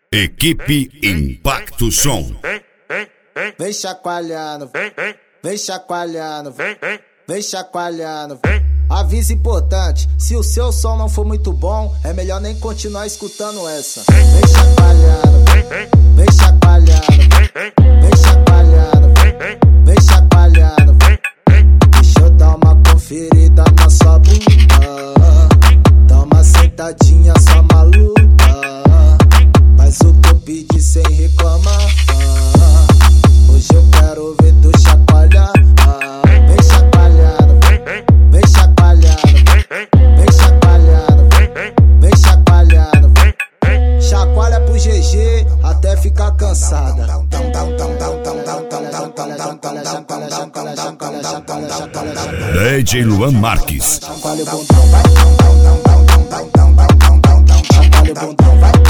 Equipe Impacto Som. Vem chacoalhando, vem chacoalhando, vem chacoalhando. Aviso importante, se o seu som não for muito bom, é melhor nem continuar escutando essa. Vem chacoalhando, vem chacoalhando, vem chacoalhando, vem chacoalhando. Deixa eu dar uma conferida na sua bunda. Dá uma sentadinha só maluca. Faz o que eu pedi sem reclamar. Hoje eu quero ver tu chacoalhar. Vem chacoalhando, vem chacoalhando, vem chacoalhando, vem chacoalhando. Chacoalha pro GG até ficar cansada. DJ Luan Marques. Chacoalha o bundão, vai. Chacoalha o bundão, vai.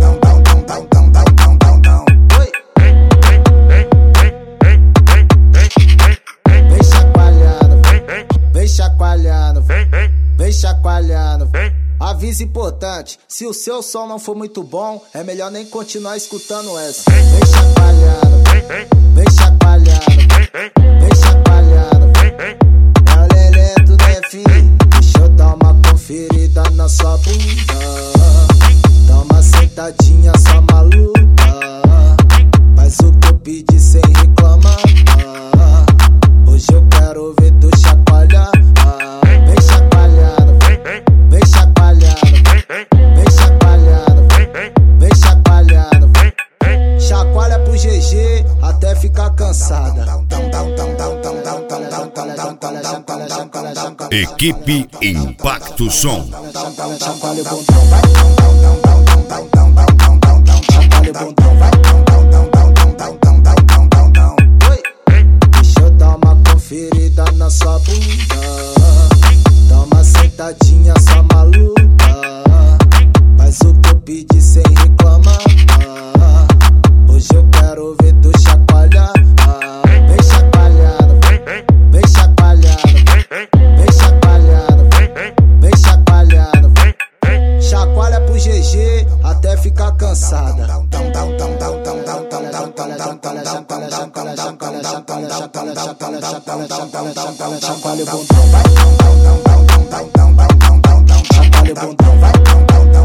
Vem chacoalhando, vem chacoalhando. Aviso importante, se o seu som não for muito bom, é melhor nem continuar escutando essa. Vem chacoalhando, vem chacoalhando, vem chacoalhando. É o lelé do Nefi, deixa eu dar uma conferida na sua bunda. Dá uma sentadinha só maluca. Faz o que eu pedi sem reclamar. Hoje eu quero ver tu chacoalhar. Vem chacoalhando, vem chacoalhando, vem chacoalhando, vem chacoalhando. Chacoalha pro GG até ficar cansada. Equipe Impacto Som. Chacoalha o bundão, vai. Chacoalha o bundão, vai. Deixa eu dar uma conferida na sua bunda. Dá uma sentadinha só maluca. Faz o que eu pedi sem reclamar. Hoje eu quero ver tu chacoalhar. Vem chacoalhando, vem chacoalhando, vem chacoalhando, vem chacoalhando. Chacoalha pro GG até ficar cansada. Chacoalha o bundão, vai. Chacoalha o bundão, vai.